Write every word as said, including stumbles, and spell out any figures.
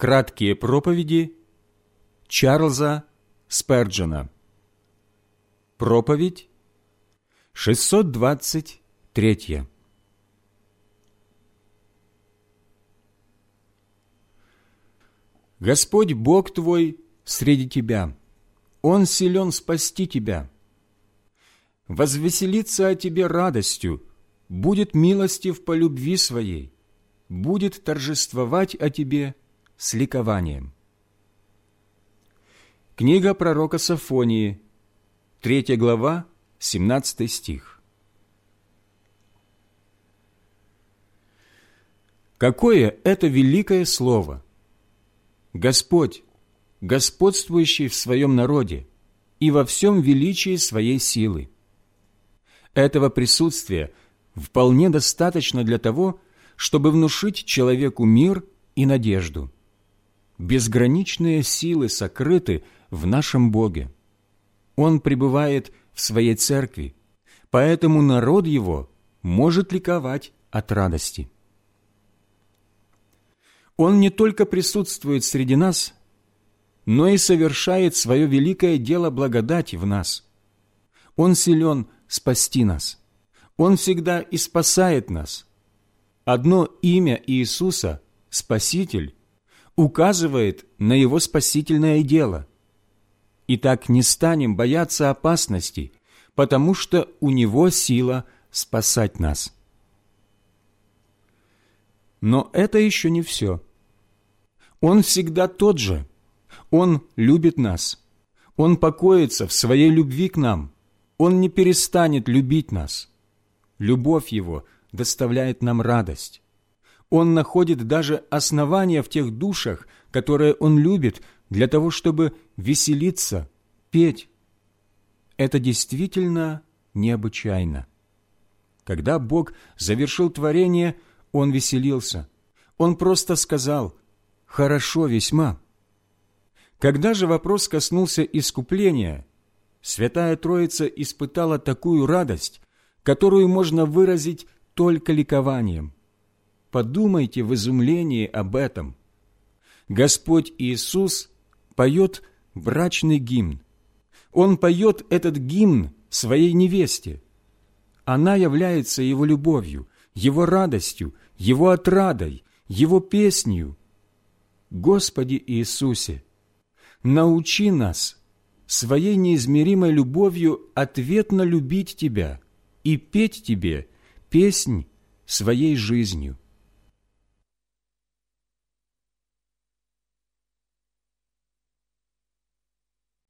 Краткие проповеди Чарльза Сперджена. Проповедь шестьсот двадцать третья. Господь Бог твой среди тебя, Он силен спасти тебя. Возвеселится о тебе радостью, будет милостив по любви своей, будет торжествовать о тебе с ликованием. Книга пророка Софонии, третья глава, семнадцатый стих. Какое это великое слово! Господь, господствующий в своем народе и во всем величии своей силы. Этого присутствия вполне достаточно для того, чтобы внушить человеку мир и надежду. Безграничные силы сокрыты в нашем Боге. Он пребывает в своей церкви, поэтому народ его может ликовать от радости. Он не только присутствует среди нас, но и совершает свое великое дело благодати в нас. Он силен спасти нас. Он всегда и спасает нас. Одно имя Иисуса, Спаситель, указывает на Его спасительное дело. Итак, не станем бояться опасности, потому что у Него сила спасать нас. Но это еще не все. Он всегда тот же. Он любит нас. Он покоится в своей любви к нам. Он не перестанет любить нас. Любовь Его доставляет нам радость. Он находит даже основания в тех душах, которые Он любит, для того, чтобы веселиться, петь. Это действительно необычайно. Когда Бог завершил творение, Он веселился. Он просто сказал: «Хорошо весьма». Когда же вопрос коснулся искупления, Святая Троица испытала такую радость, которую можно выразить только ликованием. Подумайте в изумлении об этом. Господь Иисус поет брачный гимн. Он поет этот гимн своей невесте. Она является Его любовью, Его радостью, Его отрадой, Его песнью. Господи Иисусе, научи нас своей неизмеримой любовью ответно любить Тебя и петь Тебе песнь своей жизнью.